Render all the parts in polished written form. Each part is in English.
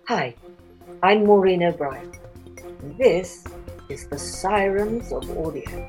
Hi, I'm Maureen O'Brien. And this is the Sirens of Audio.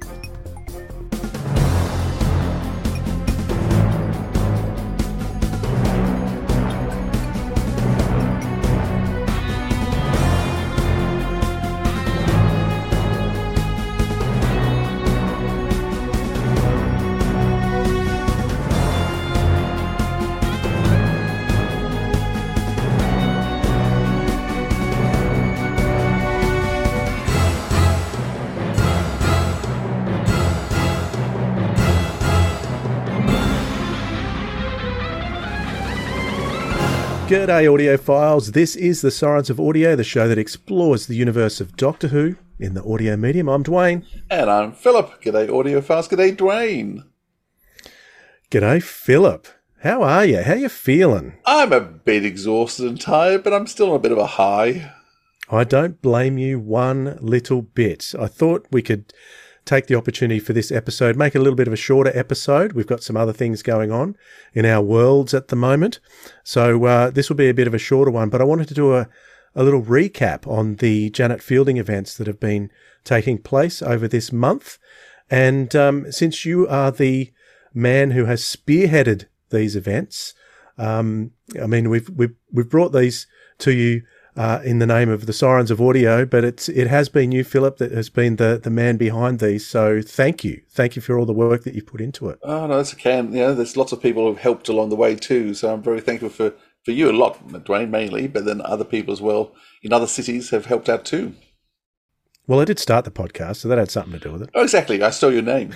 G'day audiophiles, this is the Sirens of Audio, the show that explores the universe of Doctor Who in the audio medium. I'm Dwayne. And I'm Philip. G'day audiophiles, g'day Dwayne. G'day Philip. How are you? How you feeling? I'm a bit exhausted and tired, but I'm still on a bit of a high. I don't blame you one little bit. I thought we could take the opportunity for this episode, make it a little bit of a shorter episode. We've got some other things going on in our worlds at the moment. So this will be a bit of a shorter one, but I wanted to do a little recap on the Janet Fielding events that have been taking place over this month. And since you are the man who has spearheaded these events, I mean, we've brought these to you in the name of the Sirens of Audio, but it has been you, Philip, that has been the man behind these. So thank you for all the work that you've put into it. Oh no, that's okay. And, there's lots of people who've helped along the way too. So I'm very thankful for you a lot, Dwayne mainly, but then other people as well in other cities have helped out too. Well, I did start the podcast, so that had something to do with it. Oh, exactly. I stole your name.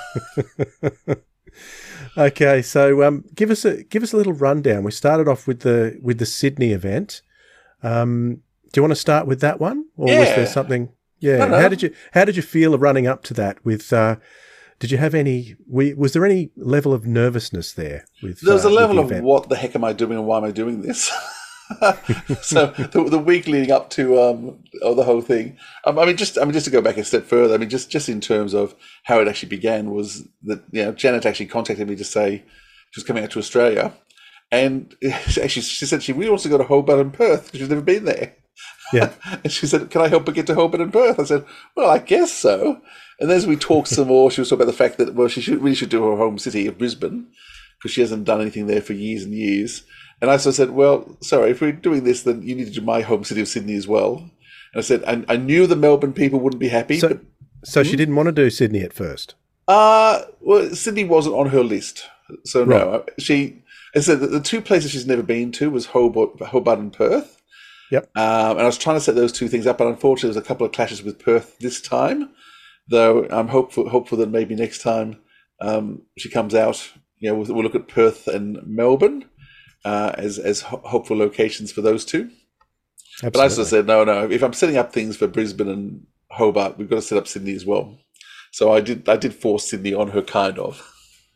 Okay, so give us a little rundown. We started off with the Sydney event. Do you want to start with that one, or was there something? Yeah. How did you feel running up to that? With did you have any? Was there any level of nervousness there? There was a level of what the heck am I doing and why am I doing this? So the week leading up to the whole thing. Just to go back a step further. I mean, just in terms of how it actually began was that Janet actually contacted me to say she was coming out to Australia. And actually, she said she really wants to go to Hobart and Perth because she's never been there. Yeah. And she said, "Can I help her get to Hobart and Perth?" I said, "Well, I guess so." And then as we talked some more, she was talking about the fact that, she should do her home city of Brisbane because she hasn't done anything there for years and years. And I said, "Well, sorry, if we're doing this, then you need to do my home city of Sydney as well." And I said, I knew the Melbourne people wouldn't be happy. So she didn't want to do Sydney at first? Well, Sydney wasn't on her list. So right. No, I said that the two places she's never been to was Hobart and Perth. Yep. And I was trying to set those two things up, but unfortunately there's a couple of clashes with Perth this time. Though I'm hopeful that maybe next time she comes out, we'll look at Perth and Melbourne as hopeful locations for those two. Absolutely. But I sort of said, no, if I'm setting up things for Brisbane and Hobart, we've got to set up Sydney as well. So I did force Sydney on her, kind of.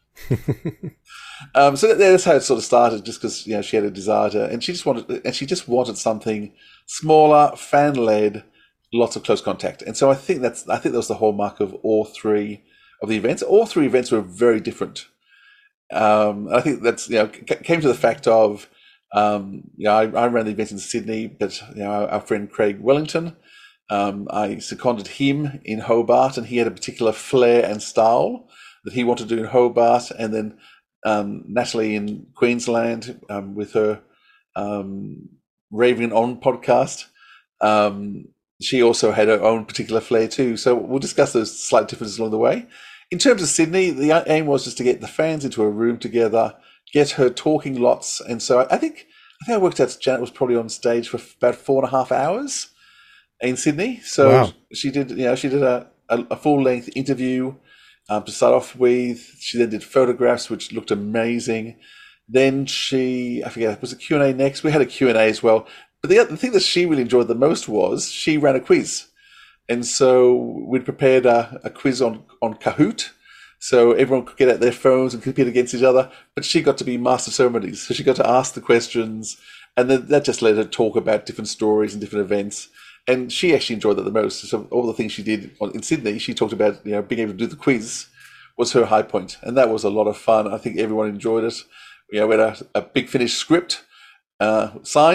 So that's how it sort of started, just because she had a desire to, and she just wanted something smaller, fan led, lots of close contact. And so I think that was the hallmark of all three of the events. All three events were very different. I think that's came to the fact of I ran the event in Sydney, but our friend Craig Wellington, I seconded him in Hobart, and he had a particular flair and style that he wanted to do in Hobart, and then Natalie in Queensland with her Raving On podcast. She also had her own particular flair too. So we'll discuss those slight differences along the way. In terms of Sydney, the aim was just to get the fans into a room together, get her talking lots. And so I think I worked out Janet was probably on stage for about 4.5 hours in Sydney. So wow. She did a full length interview to start off with. She then did photographs, which looked amazing. Then I forget, was it Q&A next? We had a Q&A as well. But the thing that she really enjoyed the most was she ran a quiz. And so we'd prepared a quiz on Kahoot. So everyone could get out their phones and compete against each other. But she got to be master of ceremonies. So she got to ask the questions. And then that just let her talk about different stories and different events. And she actually enjoyed that the most. So all the things she did in Sydney, she talked about being able to do the quiz was her high point. And that was a lot of fun. I think everyone enjoyed it. We had a Big Finish script signed.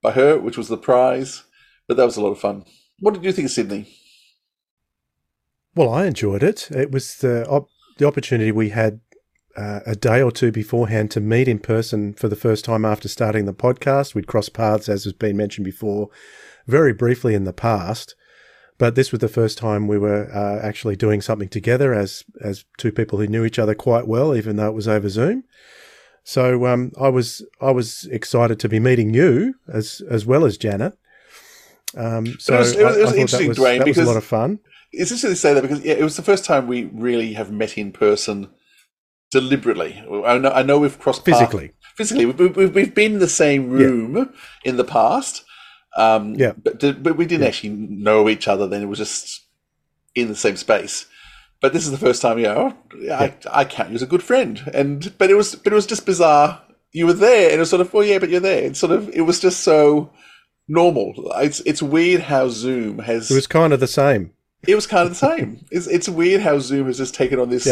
by her, which was the prize. But that was a lot of fun. What did you think of Sydney? Well, I enjoyed it. It was the opportunity we had a day or two beforehand to meet in person for the first time after starting the podcast. We'd crossed paths, as has been mentioned before, very briefly in the past. But this was the first time we were actually doing something together as two people who knew each other quite well, even though it was over Zoom. So I was excited to be meeting you as well as Janet. So it was interesting, Dwayne, that because was a lot of fun. It's interesting to say that because it was the first time we really have met in person deliberately. I know we've crossed paths physically. We've been in the same room in the past. But we didn't actually know each other then. It was just in the same space. But this is the first time, I count you as a good friend. But it was just bizarre. You were there, and it was sort of, well, yeah, but you're there. It was just so normal. It's weird how Zoom has. It was kind of the same. It was kind of the same. It's weird how Zoom has just taken on this.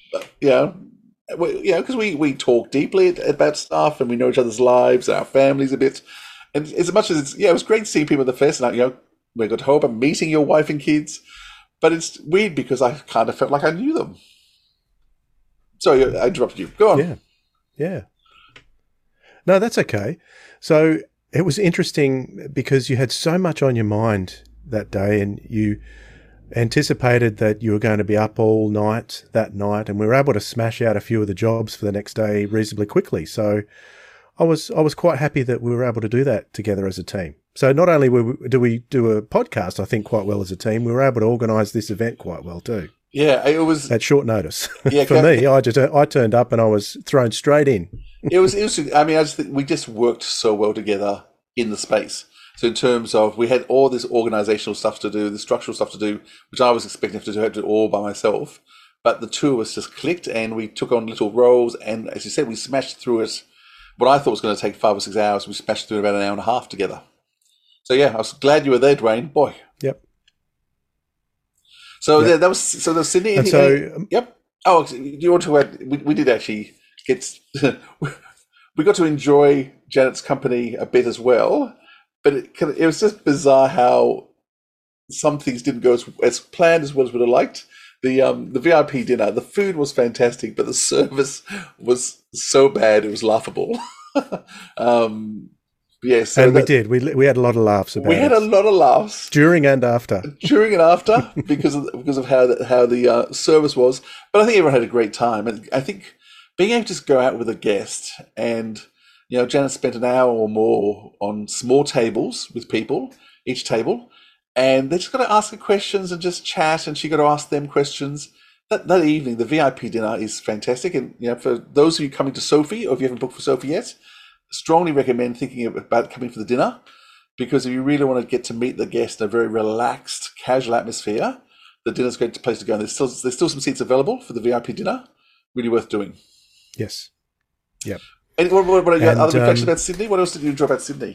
Because we talk deeply about stuff, and we know each other's lives, our families a bit. And as much as it was great seeing people in the face, and we got hope I'm meeting your wife and kids, but it's weird because I kind of felt like I knew them. Sorry, I interrupted you. Go on. Yeah. No, that's okay. So it was interesting because you had so much on your mind that day, and you anticipated that you were going to be up all night that night, and we were able to smash out a few of the jobs for the next day reasonably quickly. So I was quite happy that we were able to do that together as a team. So not only do we do a podcast, I think, quite well as a team, we were able to organise this event quite well too. Yeah, it was at short notice. Yeah, for me, I turned up and I was thrown straight in. It was. I mean, I just think we just worked so well together in the space. So in terms of, we had all this organisational stuff to do, the structural stuff to do, which I was expecting to do all by myself. But the two of us just clicked, and we took on little roles. And as you said, we smashed through it. What I thought was going to take 5 or 6 hours, we smashed through about an hour and a half together. So yeah, I was glad you were there, Dwayne. Boy. Yep. So that was Sydney. And so yep. Oh, do you want to add? We did actually get. We got to enjoy Janet's company a bit as well, but it was just bizarre how some things didn't go as planned as well as we'd have liked. The VIP dinner, the food was fantastic, but the service was so bad it was laughable. Yes, and we did. We had a lot of laughs about it. We had a lot of laughs during and after. During and after, because of how the service was. But I think everyone had a great time, and I think being able to just go out with a guest, and Janet spent an hour or more on small tables with people, each table. And they just got to ask her questions and just chat, and she got to ask them questions. That evening, the VIP dinner is fantastic. And for those of you coming to Sophie, or if you haven't booked for Sophie yet, strongly recommend thinking about coming for the dinner, because if you really want to get to meet the guest in a very relaxed, casual atmosphere, the dinner's a great place to go. And there's still some seats available for the VIP dinner. Really worth doing. Yes. Yep. And what are your other reflections about Sydney? What else did you enjoy about Sydney?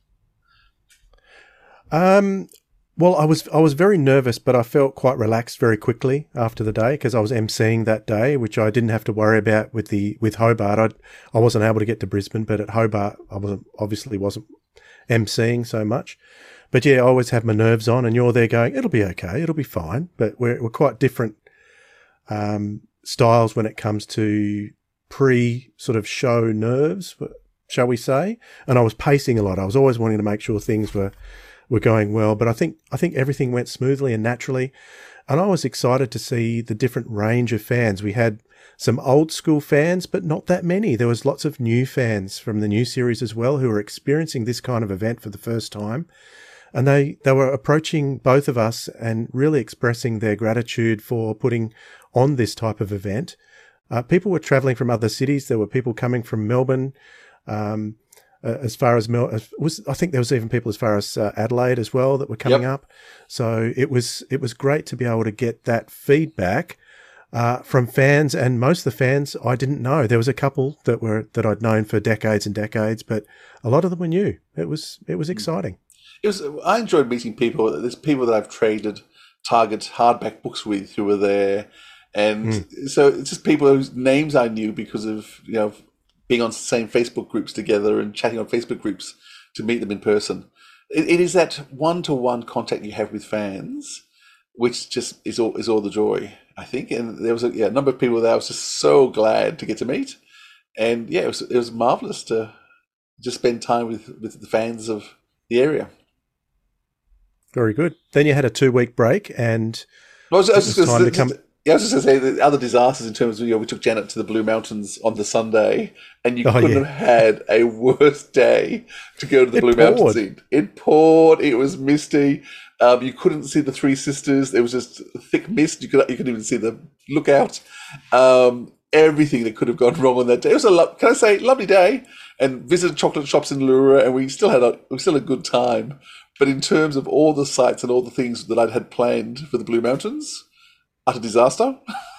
Well, I was very nervous, but I felt quite relaxed very quickly after the day, because I was emceeing that day, which I didn't have to worry about with Hobart. I wasn't able to get to Brisbane, but at Hobart I obviously wasn't emceeing so much. But yeah, I always have my nerves on, and you're there going, it'll be okay, it'll be fine. But we're quite different styles when it comes to sort of show nerves, shall we say? And I was pacing a lot. I was always wanting to make sure things were going well, but I think everything went smoothly and naturally, and I was excited to see the different range of fans. We had some old school fans, but not that many. There was lots of new fans from the new series as well who were experiencing this kind of event for the first time, and they were approaching both of us and really expressing their gratitude for putting on this type of event. People were travelling from other cities. There were people coming from Melbourne, as far as I think there was even people as far as Adelaide as well that were coming up. So it was great to be able to get that feedback from fans, and most of the fans I didn't know. There was a couple that I'd known for decades and decades, but a lot of them were new. It was exciting. I enjoyed meeting people. There's people that I've traded Target hardback books with who were there, and so it's just people whose names I knew because of being on the same Facebook groups together and chatting on Facebook groups to meet them in person. It is that one-to-one contact you have with fans, which just is all the joy, I think. And there was a number of people that I was just so glad to get to meet, and it was marvelous to just spend time with the fans of the area. Very good. Then you had a 2-week break, and I was just going to say the other disasters in terms of, we took Janet to the Blue Mountains on the Sunday, and you couldn't have had a worse day to go to the Blue Mountains in. It poured. It was misty. You couldn't see the Three Sisters. There was just thick mist. You couldn't even see the lookout. Everything that could have gone wrong on that day. It was lovely day, and visited chocolate shops in Lura, and we still had a good time. But in terms of all the sights and all the things that I'd had planned for the Blue Mountains, utter disaster.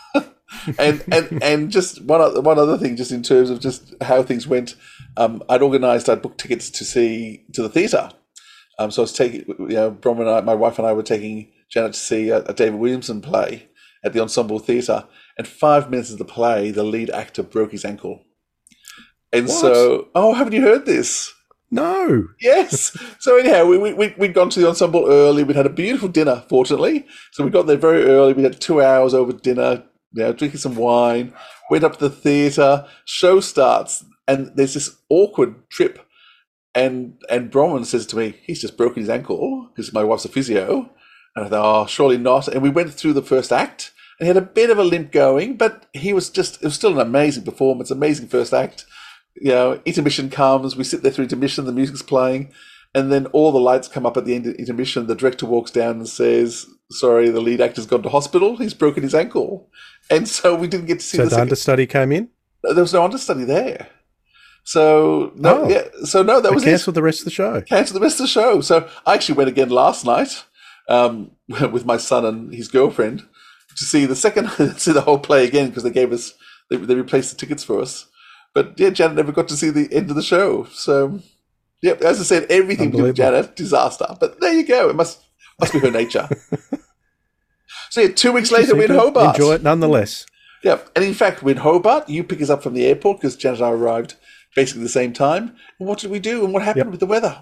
and just one other thing, just in terms of just how things went, I'd booked tickets to the theatre. So I was taking, Brom and I, my wife and I were taking Janet to see a David Williamson play at the Ensemble Theatre. And 5 minutes of the play, the lead actor broke his ankle. And haven't you heard this? No. Yes. So anyhow, we'd gone to the Ensemble early. We'd had a beautiful dinner, fortunately. So we got there very early. We had 2 hours over dinner, drinking some wine. Went up to the theatre. Show starts, and there's this awkward trip. And Bronwyn says to me, "He's just broken his ankle," because my wife's a physio. And I thought, "Oh, surely not." And we went through the first act, and he had a bit of a limp going, but it was still an amazing performance, amazing first act. Intermission comes, we sit there through intermission, the music's playing, and then all the lights come up at the end of intermission. The director walks down and says, "Sorry, the lead actor's gone to hospital. He's broken his ankle." And so we didn't get to see the understudy came in? There was no understudy there. So, that was cancelled the rest of the show. Cancelled the rest of the show. So I actually went again last night with my son and his girlfriend to see the whole play again, because they replaced the tickets for us. But Janet never got to see the end of the show. So, as I said, everything to do with Janet, disaster. But there you go. It must be her nature. So 2 weeks later, we're in Hobart. Enjoy it nonetheless. Yeah, and in fact, we're in Hobart. You pick us up from the airport because Janet and I arrived basically the same time. And what did we do? And what happened with the weather?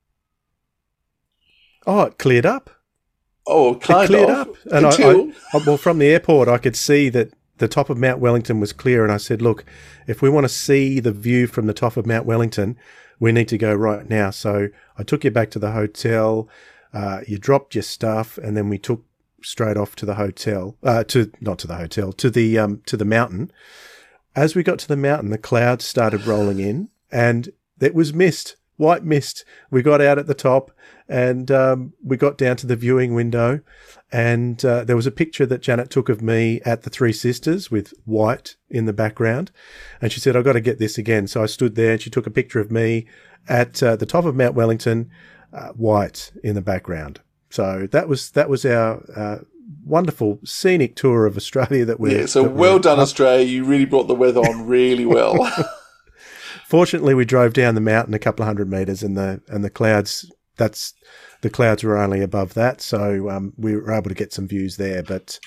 Oh, it cleared up. Oh, it cleared up. And from the airport, I could see that the top of Mount Wellington was clear, and I said, "Look, if we want to see the view from the top of Mount Wellington, we need to go right now." So I took you back to the hotel. You dropped your stuff, and then we took straight off to the hotel. To the mountain. As we got to the mountain, the clouds started rolling in, and it was mist, white mist. We got out at the top, and we got down to the viewing window. And there was a picture that Janet took of me at the Three Sisters with white in the background. And she said, "I've got to get this again." So I stood there, and she took a picture of me at the top of Mount Wellington, white in the background. So that was our wonderful scenic tour of Australia that we... well done, Australia. You really brought the weather on really well. Fortunately, we drove down the mountain a couple of 100 metres, and the clouds... The clouds were only above that, so we were able to get some views there. But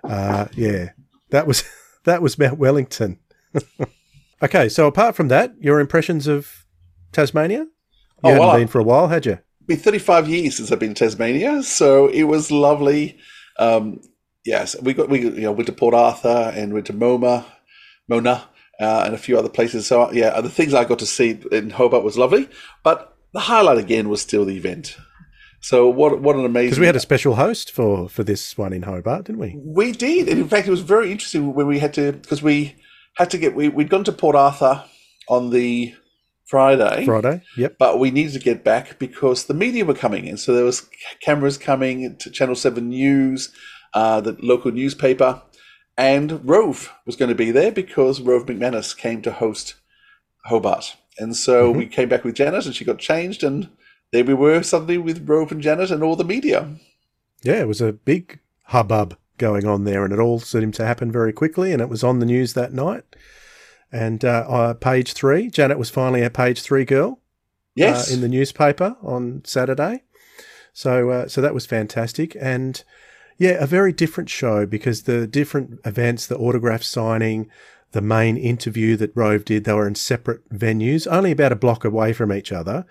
that was Mount Wellington. Okay, so apart from that, your impressions of Tasmania? You hadn't been for a while, had you? It's been 35 years since I've been to Tasmania, so it was lovely. Yes, we went to Port Arthur and went to Mona, and a few other places. So the things I got to see in Hobart was lovely, but the highlight again was still the event. So what an amazing... Because we had a special host for this one in Hobart, didn't we? We did. And in fact, it was very interesting when we had to... Because we'd gone to Port Arthur on the Friday, yep. But we needed to get back because the media were coming in. So there was cameras coming to Channel 7 News, the local newspaper, and Rove was going to be there because Rove McManus came to host Hobart. And so we came back with Janet, and she got changed, and there we were suddenly with Rove and Janet and all the media. Yeah, it was a big hubbub going on there, and it all seemed to happen very quickly, and it was on the news that night. And Page 3, Janet was finally a Page 3 girl. Yes. In the newspaper on Saturday. So that was fantastic. And a very different show because the different events, the autograph signing, the main interview that Rove did, they were in separate venues, only about a block away from each other.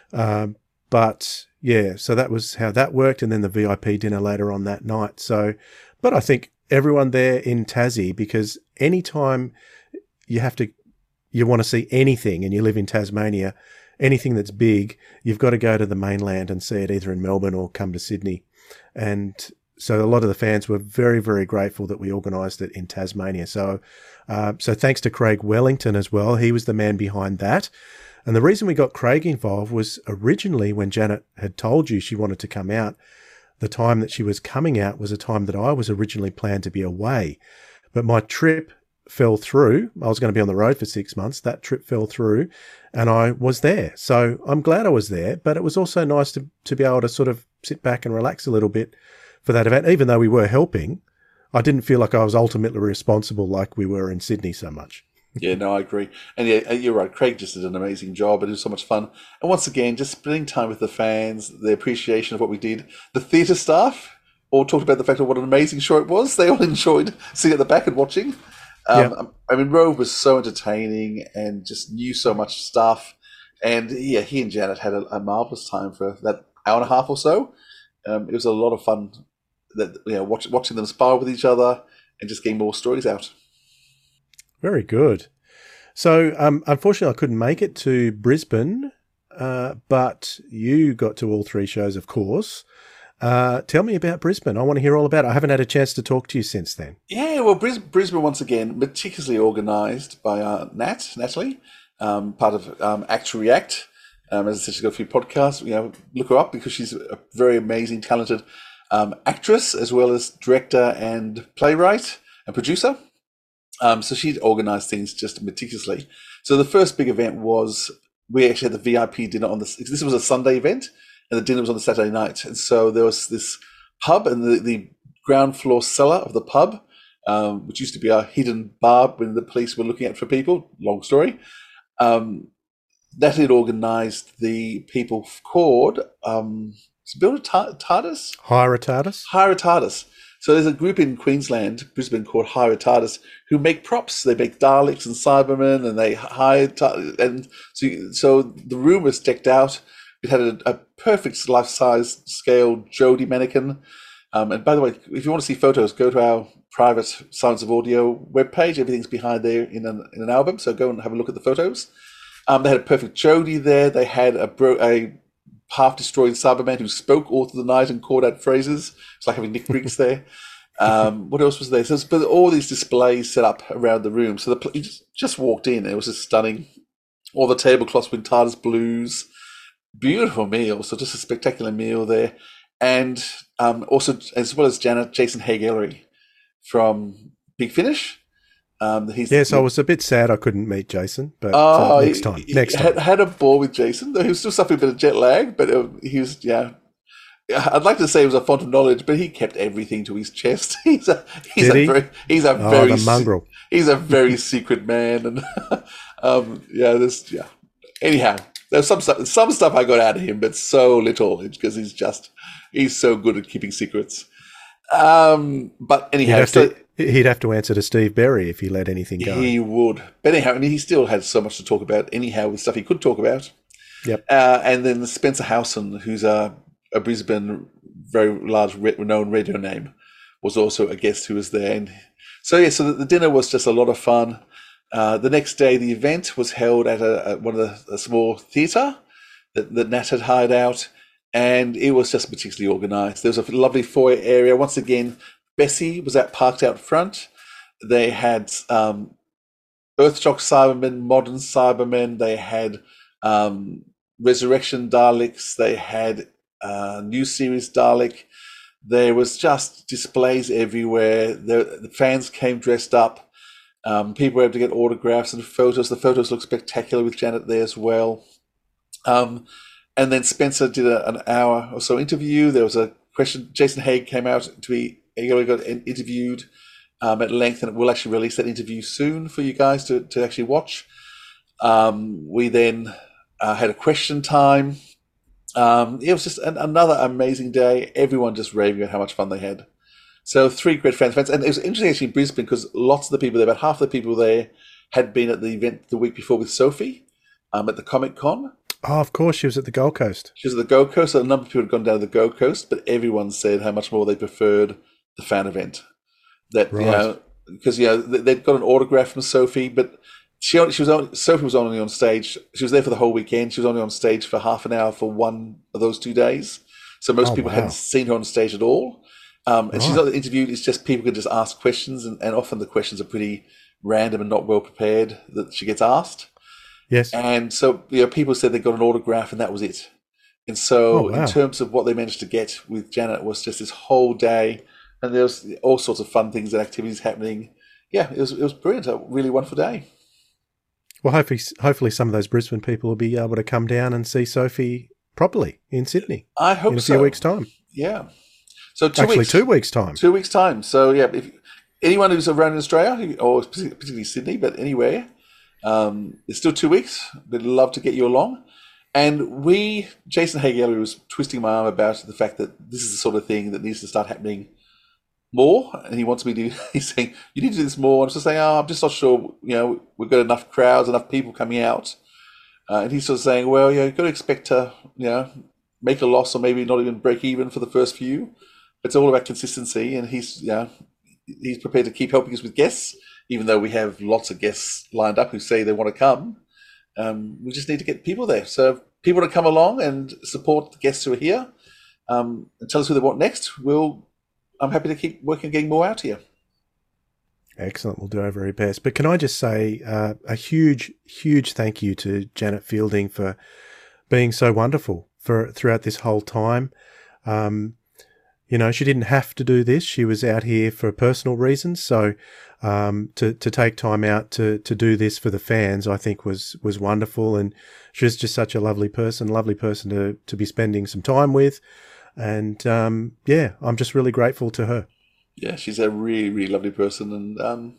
But yeah, so that was how that worked. And then the VIP dinner later on that night. So, but I think everyone there in Tassie, because anytime you want to see anything and you live in Tasmania, anything that's big, you've got to go to the mainland and see it either in Melbourne or come to Sydney. And so a lot of the fans were very, very grateful that we organised it in Tasmania. So thanks to Craig Wellington as well. He was the man behind that. And the reason we got Craig involved was originally when Janet had told you she wanted to come out, the time that she was coming out was a time that I was originally planned to be away. But my trip fell through. I was going to be on the road for 6 months. That trip fell through and I was there. So I'm glad I was there, but it was also nice to be able to sort of sit back and relax a little bit for that event. Even though we were helping, I didn't feel like I was ultimately responsible like we were in Sydney so much. Yeah, no, I agree. And yeah, you're right. Craig just did an amazing job. It was so much fun. And once again, just spending time with the fans, the appreciation of what we did. The theatre staff all talked about the fact of what an amazing show it was. They all enjoyed sitting at the back and watching. I mean, Rove was so entertaining and just knew so much stuff. And yeah, he and Janet had a marvellous time for that hour and a half or so. It was a lot of fun watching them spar with each other and just getting more stories out. Very good. So, unfortunately, I couldn't make it to Brisbane, but you got to all three shows, of course. Tell me about Brisbane. I want to hear all about it. I haven't had a chance to talk to you since then. Yeah, well, Brisbane, once again, meticulously organised by Natalie, part of Act to React. As I said, she's got a few podcasts. Look her up because she's a very amazing, talented actress, as well as director and playwright and producer. So she'd organised things just meticulously. So the first big event was, we actually had the VIP dinner this was a Sunday event, and the dinner was on the Saturday night. And so there was this pub, and the ground floor cellar of the pub, which used to be a hidden bar when the police were looking out for people, long story, that had organised the people called, Bill Tardis? Hira Tardis? Hira Tardis. So there's a group in Queensland, Brisbane, called Hira Tardis, who make props. They make Daleks and Cybermen, and they hire, and so the room was decked out. It had a perfect life-size scale Jodie mannequin. And by the way, if you want to see photos, go to our private Science of Audio webpage. Everything's behind there in an album, so go and have a look at the photos. They had a perfect Jodie there. They had a half-destroyed Cyberman who spoke all through the night and called out phrases. It's like having Nick Briggs there. What else was there? So but all these displays set up around the room. So you just walked in, and it was just stunning. All the tablecloths with TARDIS blues. Beautiful meal. So just a spectacular meal there. And also, as well as Janet, Jason Haig-Ellery from Big Finish. Yes, I was a bit sad I couldn't meet Jason, but next time. Had a ball with Jason. He was still suffering a bit of jet lag, but he was, I'd like to say he was a font of knowledge, but he kept everything to his chest. He's a very mongrel. He's a very secret man, and Anyhow, there's some stuff I got out of him, but so little because he's so good at keeping secrets. But anyhow, he'd have to answer to Steve Berry if he let anything go. He would. But anyhow, I mean, he still had so much to talk about anyhow with stuff he could talk about. Yep. And then Spencer Howson, who's a Brisbane very large renowned radio name, was also a guest who was there. And so the dinner was just a lot of fun. The next day, the event was held at a small theatre that Nat had hired out, and it was just meticulously organised. There was a lovely foyer area. Once again, Bessie was parked out front. They had Earthshock Cybermen, Modern Cybermen. They had Resurrection Daleks. They had New Series Dalek. There was just displays everywhere. The fans came dressed up. People were able to get autographs and photos. The photos look spectacular with Janet there as well. And then Spencer did an hour or so interview. There was a question. Jason Haig came out to be got interviewed at length, and we'll actually release that interview soon for you guys to actually watch. We then had a question time. It was just another amazing day. Everyone just raving about how much fun they had. So 3 great fans. And it was interesting actually in Brisbane because lots of the people there, about half the people there, had been at the event the week before with Sophie at the Comic Con. Oh, of course, she was at the Gold Coast. She was at the Gold Coast. So a number of people had gone down to the Gold Coast, but everyone said how much more they preferred the fan event. That Right. because they'd got an autograph from Sophie, but Sophie was only on stage. She was there for the whole weekend. She was only on stage for half an hour for one of those 2 days. So most people hadn't seen her on stage at all. And she's not interviewed. It's just people can just ask questions, and often the questions are pretty random and not well prepared that she gets asked. Yes. And so people said they got an autograph and that was it. And so in terms of what they managed to get with Janet was just this whole day, and there was all sorts of fun things and activities happening. Yeah, it was brilliant. A really wonderful day. Well, hopefully some of those Brisbane people will be able to come down and see Sophie properly in Sydney. I hope in a few weeks' time. Yeah. So 2 weeks' time. 2 weeks' time. So yeah, if anyone who's around in Australia, or particularly Sydney, but anywhere, it's still 2 weeks. We'd love to get you along. And Jason Hay-Gallery was twisting my arm about the fact that this is the sort of thing that needs to start happening more. And he wants me to, he's saying, you need to do this more. And I'm just saying, I'm just not sure, we've got enough crowds, enough people coming out. And he's sort of saying, well, you've got to expect to, make a loss or maybe not even break even for the first few. It's all about consistency. And he's prepared to keep helping us with guests, even though we have lots of guests lined up who say they want to come. We just need to get people there. So people to come along and support the guests who are here and tell us who they want next. I'm happy to keep working on getting more out here. Excellent. We'll do our very best. But can I just say a huge, huge thank you to Janet Fielding for being so wonderful throughout this whole time. She didn't have to do this. She was out here for personal reasons. So to take time out to do this for the fans, I think was wonderful. And she was just such a lovely person to be spending some time with. And I'm just really grateful to her. Yeah, she's a really, really lovely person. And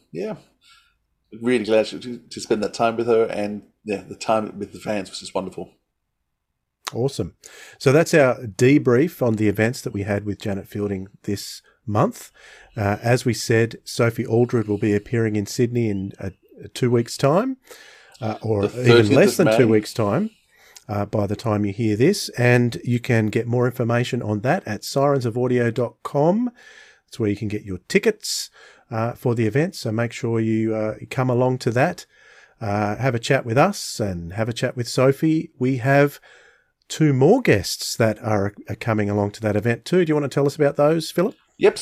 really glad to spend that time with her. And the time with the fans was just wonderful. Awesome. So that's our debrief on the events that we had with Janet Fielding this month. As we said, Sophie Aldred will be appearing in Sydney in 2 weeks' time, or even less than 2 weeks' time by the time you hear this. And you can get more information on that at sirensofaudio.com. That's where you can get your tickets for the event. So make sure you come along to that, have a chat with us and have a chat with Sophie. We have 2 more guests that are coming along to that event too. Do you want to tell us about those, Philip? Yep.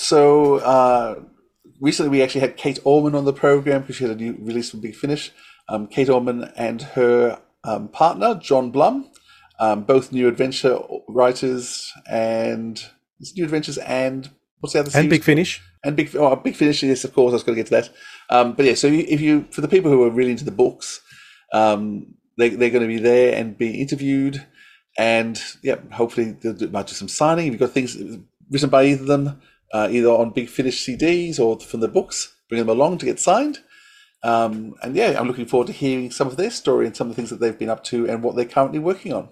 So recently we actually had Kate Allman on the program because she had a new release from Big Finish. Kate Allman and her partner, John Blum, both new adventure writers, and it's New Adventures and what's the other series? And Big Finish. And Big Finish, yes, of course. I was going to get to that. But yeah, so for the people who are really into the books, they're going to be there and be interviewed. And hopefully they'll might do some signing. If you've got things written by either of them, either on Big Finish CDs or from the books, bring them along to get signed. I'm looking forward to hearing some of their story and some of the things that they've been up to and what they're currently working on.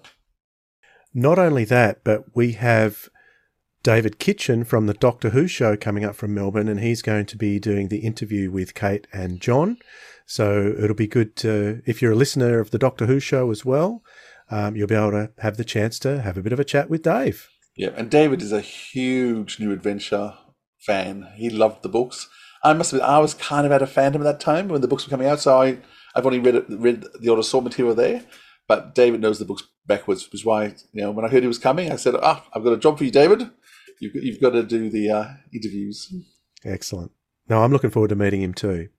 Not only that, but we have David Kitchen from the Doctor Who show coming up from Melbourne, and he's going to be doing the interview with Kate and John. So it'll be good to, if you're a listener of the Doctor Who show as well, you'll be able to have the chance to have a bit of a chat with Dave. Yeah, and David is a huge New Adventure fan. He loved the books. I must admit, I was kind of out of fandom at that time when the books were coming out, so I've only read the odd assortment here or there. But David knows the books backwards, which is why when I heard he was coming, I said, I've got a job for you, David. You've got to do the interviews. Excellent. No, I'm looking forward to meeting him too.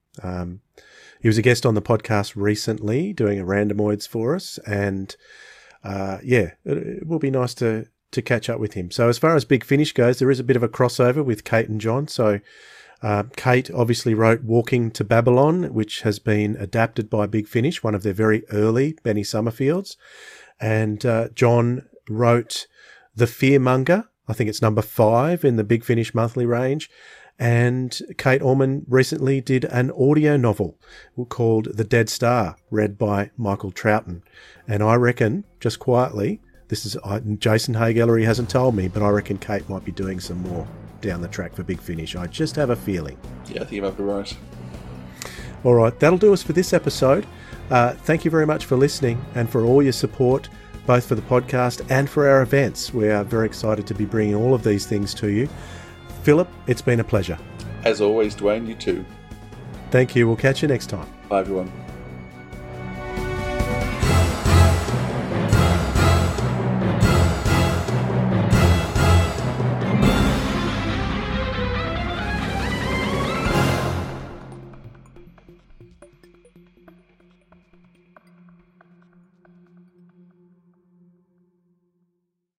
He was a guest on the podcast recently doing a randomoids for us, and it will be nice to catch up with him. So as far as Big Finish goes, there is a bit of a crossover with Kate and John. So Kate obviously wrote Walking to Babylon, which has been adapted by Big Finish, one of their very early Benny Summerfields. And John wrote The Fearmonger. I think it's number 5 in the Big Finish monthly range. And Kate Allman recently did an audio novel called The Dead Star, read by Michael Troughton. And I reckon, just quietly, Jason Hay-Gallery hasn't told me, but I reckon Kate might be doing some more down the track for Big Finish. I just have a feeling. Yeah, I think you might be right. All right, that'll do us for this episode. Thank you very much for listening and for all your support. both for the podcast and for our events. We are very excited to be bringing all of these things to you. Philip, it's been a pleasure. As always, Dwayne, you too. Thank you. We'll catch you next time. Bye, everyone.